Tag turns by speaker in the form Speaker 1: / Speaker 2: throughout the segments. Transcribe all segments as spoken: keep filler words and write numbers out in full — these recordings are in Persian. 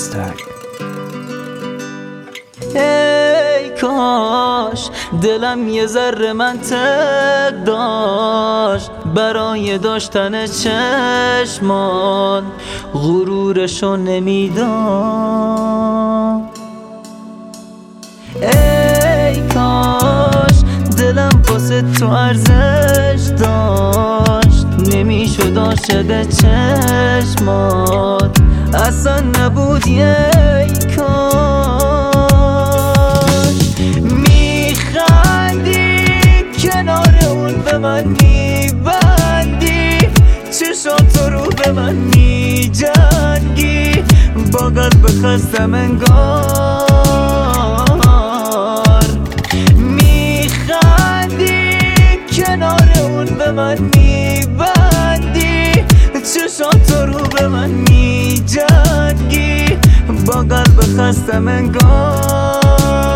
Speaker 1: هشتگ.
Speaker 2: ای کاش دلم یه ذره منطق داشت برای داشتن چشمان، غرورشو نمیداد. ای کاش دلم واسه تو ارزش داشت، نمیشد عاشق چشمات اصلا نبودی. ای کاش میخندی کنار اون به من میبندی، چشاتو رو به من میجنگی، با قلب خستم انگار. میخندی کنار اون به من میبندی، چشاتو رو به من میجنگی، با قلب خستم انگار.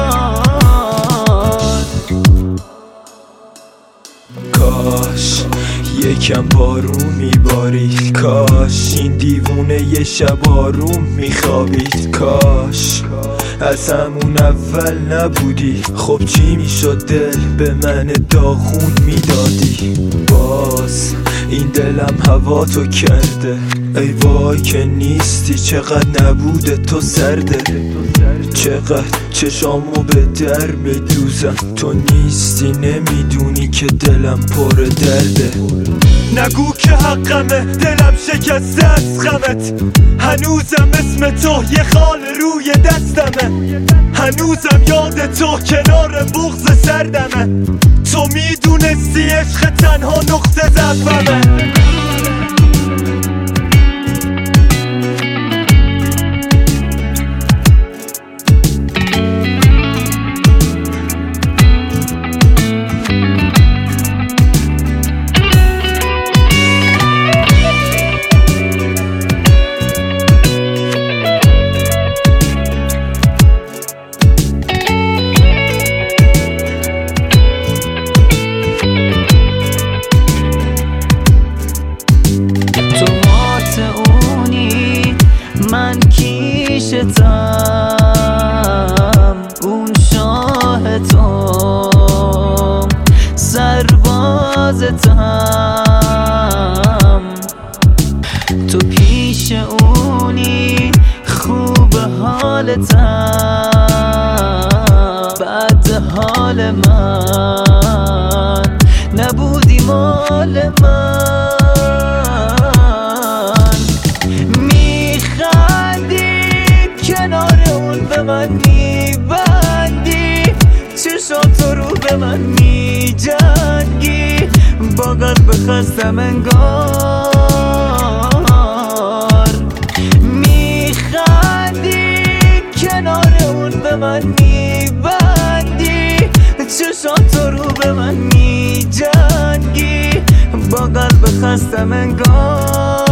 Speaker 3: کاش یکم بارون میبارید، کاش این دیوونه یه شب آروم میخوابید، کاش از همون اول نبودی. خب چی میشد دل به من داغون میدادی؟ باز این دلم هوا تو کرده، ای وای که نیستی، چقدر نبوده تو سرده، چقدر چشامو به در میدوزم، تو نیستی نمیدونی که دلم پر درده. نگو که حقمه دلم شکسته از غمت، هنوزم اسم تو یه خال روی دستمه، هنوزم یاد تو کنار بغض سردمه، تو میدونستی عشق تنها نقطه ضعفمه.
Speaker 2: من کیشتم اون شاهدم، سربازتم، تو پیش اونی خوب حالتم، بعد حال من نبودی مال من. کنار اون به من میبندی، چشاتو رو به من میجنگی، با قلب خستم انگار. میخندی کنار اون به من میبندی، چشاتو رو به من میجنگی، با قلب خستم انگار.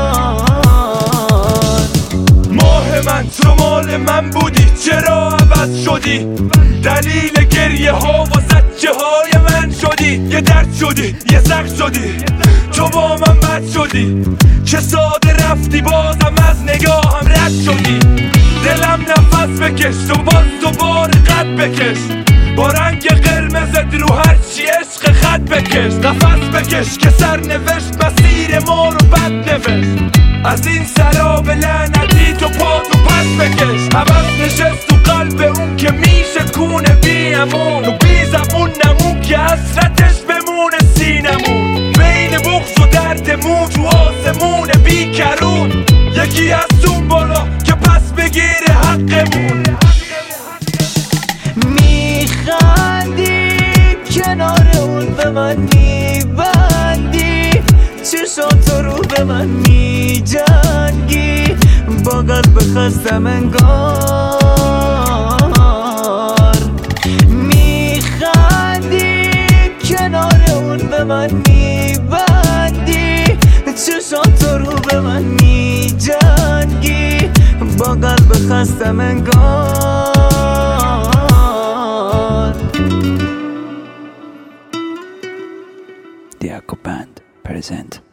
Speaker 3: من تو مال من بودی، چرا عوض شدی؟ دلیل گریه ها و زجه های من شدی، یه درد شدی، یه زخم شدی، تو با من بد شدی، چه ساده رفتی بازم از نگاهم رد شدی. دلم نفس بکش تو باز دوباره قد بکش، با رنگ قرمزت رو هر چی عشق خط بکش، نفس بکش که سر نوشت مسیر ما رو بد نوشت، از این سراب لعنتی تو پا تو پس بکش. حوض نشست تو قلب اون که میشه کونه بی امون، و بی زبون نمون که حسرتش بمونه سینمون، بین بغض و دردمون تو آسمون بی کرون، یکی از اون بالا که پس بگیره حقمون.
Speaker 2: میخندی کنار اون به من میبندی، چشاتو رو به من میجنگی، با قلب خستم انگار. میخندی کنار اون به من میبندی، چشاتو رو به من میجنگی، با قلب خستم انگار.
Speaker 1: Diaco Band present